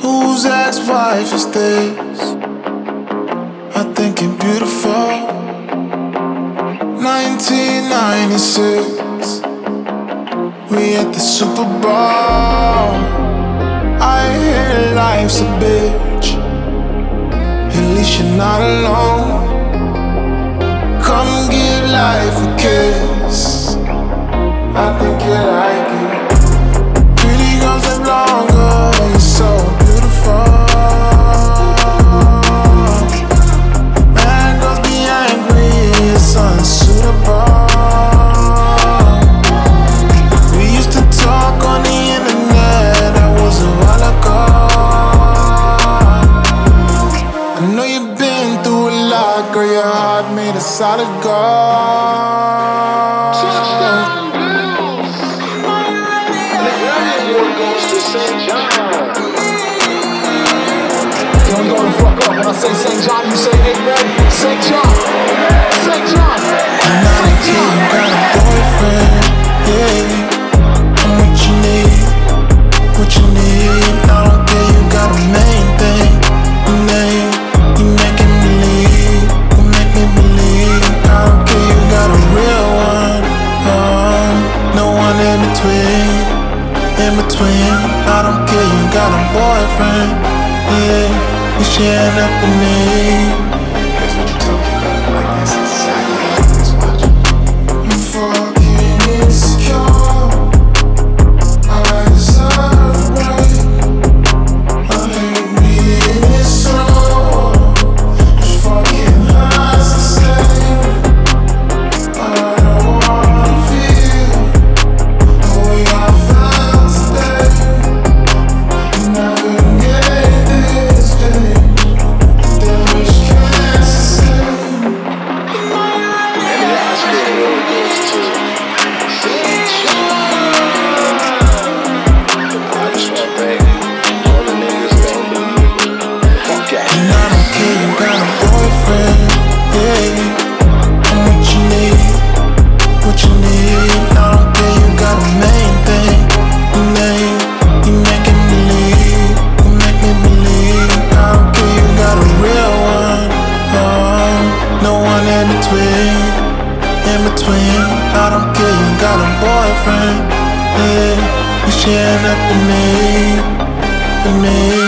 Whose ex-wife is this? I think you're beautiful. 1996, we at the Super Bowl. I hear life's a bitch, at least you're not alone. Come give life a kiss, I think you like it. Pretty girls live longer, you're so beautiful. Man, girls be angry, it's unsuitable. We used to talk on the internet, that was a while ago. I know you've been through a lot, girl, your heart made a solid gold. St. John. Don't go the fuck up. When I say St. John, you say amen. St. John. St. John. I'm not a kid, you got a boyfriend. Yeah, I'm what you need. What you need. I don't care, you got a main thing. You making me believe. You make me believe. I don't care, you got a real one. No one in between. In between, I don't care, you got a boyfriend. Yeah, you sharing up with me. Here's what you're talking about. Like this, exactly like this. Watch. I'm fucking insecure. I deserve a break. I hate being this slow. This fucking hurts the same. I don't wanna feel the way I felt today. Never get this day. Damage can't sustain. And the Oscar award goes to St. John. I just want to thank all the niggas that believe me. Fuck that. And I don't care, you got a boyfriend. Yeah, I'm what you need. What you need. I don't care, you got a main thing. You making me believe. You make me believe. I don't care, you got a real one. No one in between. In between, I don't care, you got a boyfriend. Yeah, you sharing up with me.